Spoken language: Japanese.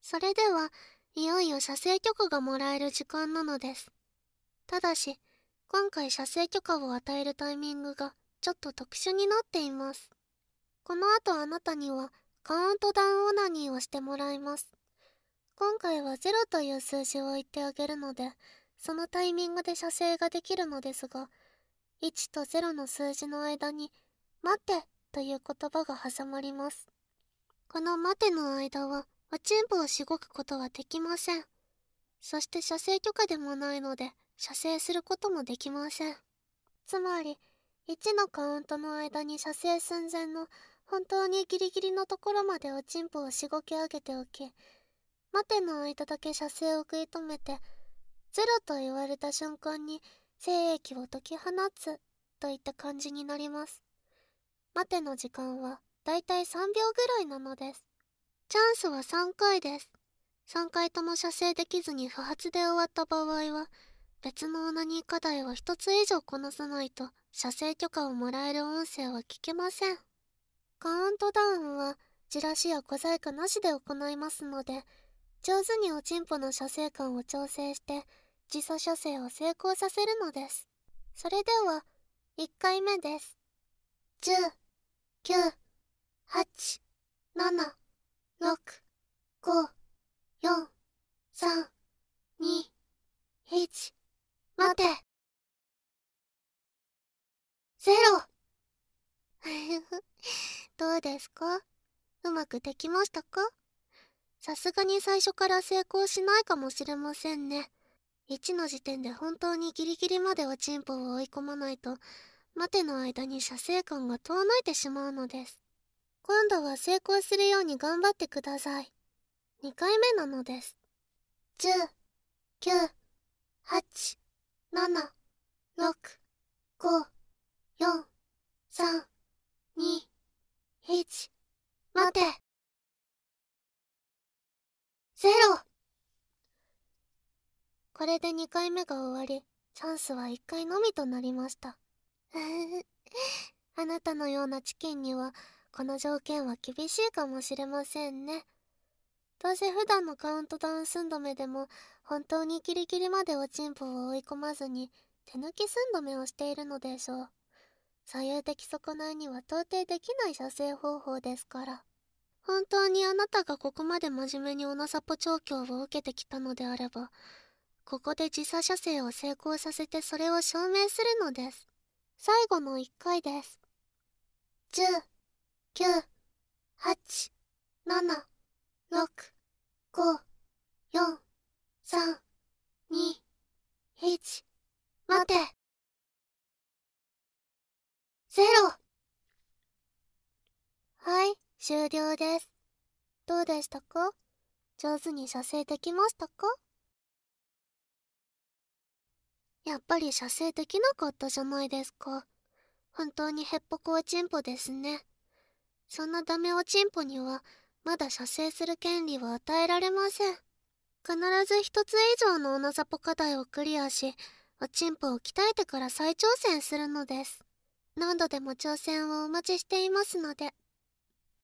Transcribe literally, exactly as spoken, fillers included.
それでは、いよいよ射精許可がもらえる時間なのです。ただし、今回射精許可を与えるタイミングがちょっと特殊になっています。この後あなたにはカウントダウンオナニーをしてもらいます。今回はゼロという数字を言ってあげるので、そのタイミングで射精ができるのですが、いちとゼロの数字の間に、待てという言葉が挟まります。この待ての間は、おちんぽをしごくことはできません。そして射精許可でもないので、射精することもできません。つまり、いちのカウントの間に射精寸前の本当にギリギリのところまでおちんぽをしごき上げておき、待ての間だけ射精を食い止めて、ゼロと言われた瞬間に精液を解き放つといった感じになります。待ての時間はだいたいさんびょうぐらいなのです。チャンスはさんかいです。さんかいとも射精できずに不発で終わった場合は、別のオナニー課題をひとつ以上こなさないと射精許可をもらえる音声は聞けません。カウントダウンはじらしや小細工なしで行いますので、上手におちんぽの射精感を調整して時差射精を成功させるのです。それではいっかいめです。じゅう、きゅう、はち、なな、ろく、ご、よん、さん、に、いち、待て。ゼロ。どうですか？うまくできましたか？さすがに最初から成功しないかもしれませんね。いちの時点で本当にギリギリまでおちんぽを追い込まないと、待ての間に射精感が遠のいてしまうのです。今度は成功するように頑張ってください。にかいめなのです。じゅう、きゅう、はち、なな、ろく、ご、よん、さん、に、いち、待て。ゼロ。これでにかいめが終わり、チャンスはいっかいのみとなりました。あなたのようなチキンには、この条件は厳しいかもしれませんね。どうせ普段のカウントダウン寸止めでも、本当にギリギリまでおちんぽを追い込まずに、手抜き寸止めをしているのでしょう。左右的損ないには到底できない射精方法ですから。本当にあなたがここまで真面目にオナサポ調教を受けてきたのであれば、ここで時差射精を成功させてそれを証明するのです。最後のいっかいです。じゅう、きゅう、はち、なな、ろく、ご、よん、さん、に、いち、待て。ゼロ。はい、終了です。どうでしたか？上手に射精できましたか？やっぱり射精できなかったじゃないですか。本当にへっぽこおちんぽですね。そんなダメおちんぽには、まだ射精する権利は与えられません。必ず一つ以上のオナサポ課題をクリアし、おちんぽを鍛えてから再挑戦するのです。何度でも挑戦をお待ちしていますので。